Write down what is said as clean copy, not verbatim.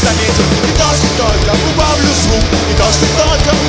заметил. И то, что только убавлю звук, и то, что только